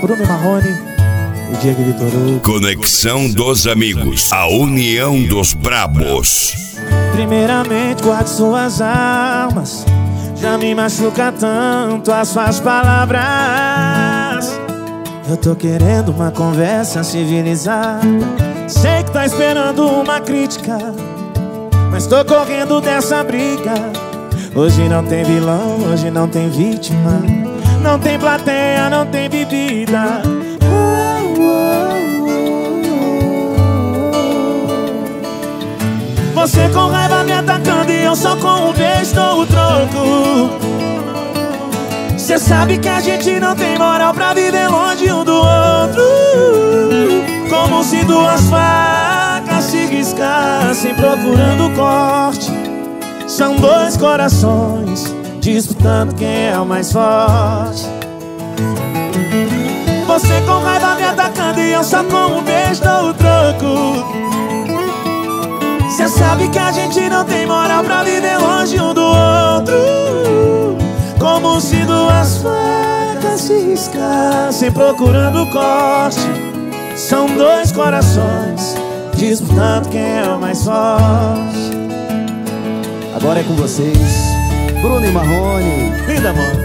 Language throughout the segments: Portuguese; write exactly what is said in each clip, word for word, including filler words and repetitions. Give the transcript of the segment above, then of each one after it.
Bruno Marrone e Diego Vitor Hugo. Conexão dos amigos, a união dos brabos. Primeiramente guarde suas armas, já me machuca tanto as suas palavras. Eu tô querendo uma conversa civilizada. Sei que tá esperando uma crítica, mas tô correndo dessa briga. Hoje não tem vilão, hoje não tem vítima, não tem plateia, não tem bebida. Você com raiva me atacando e eu só com um beijo dou o troco. Cê sabe que a gente não tem moral pra viver longe um do outro. Como se duas facas se riscassem procurando corte. São dois corações disputando quem é o mais forte. Você com raiva me atacando e eu só com um beijo dou o troco. Cê sabe que a gente não tem moral pra viver longe um do outro. Como se duas facas se riscassem procurando corte. São dois corações disputando quem é o mais forte. Agora é com vocês, Bruno e Marrone. Linda, mano.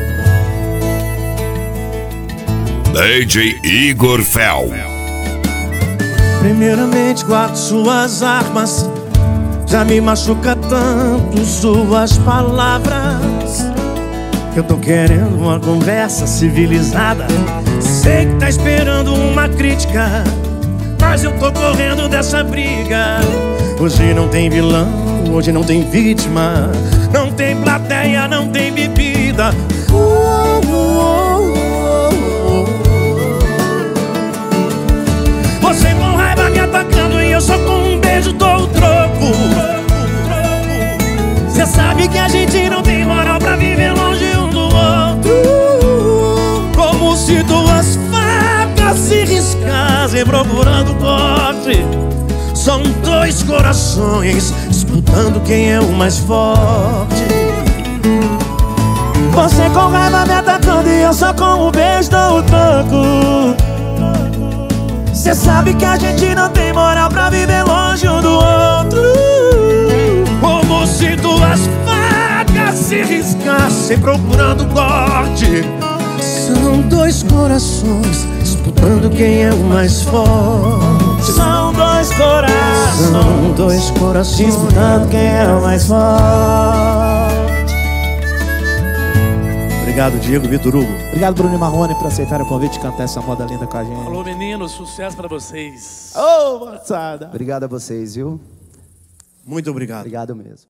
D J Igor Fel. Primeiramente guarde suas armas, já me machuca tanto suas palavras. Eu tô querendo uma conversa civilizada. Sei que tá esperando uma crítica, mas eu tô correndo dessa briga. Hoje não tem vilão, hoje não tem vítima, não tem plateia, não tem bebida. Você com raiva me atacando e eu só com um beijo dou o troco. Cê sabe que a gente não tem moral pra viver longe um do outro. Como se duas facas se riscassem procurando corte. São dois corações disputando quem é o mais forte. Você com raiva me atacando e eu só com um beijo dou o troco. Cê sabe que a gente não tem moral pra viver longe um do outro. Como se duas facas se riscassem procurando corte. São dois corações disputando quem é o mais forte. São dois corações, São dois corações disputando quem é o mais forte. Obrigado, Diego Vitor Hugo. Obrigado, Bruno e Marrone, por aceitar o convite de cantar essa moda linda com a gente. Alô, meninos, sucesso pra vocês. Ô, oh, moçada. Obrigado a vocês, viu? Muito obrigado. Obrigado mesmo.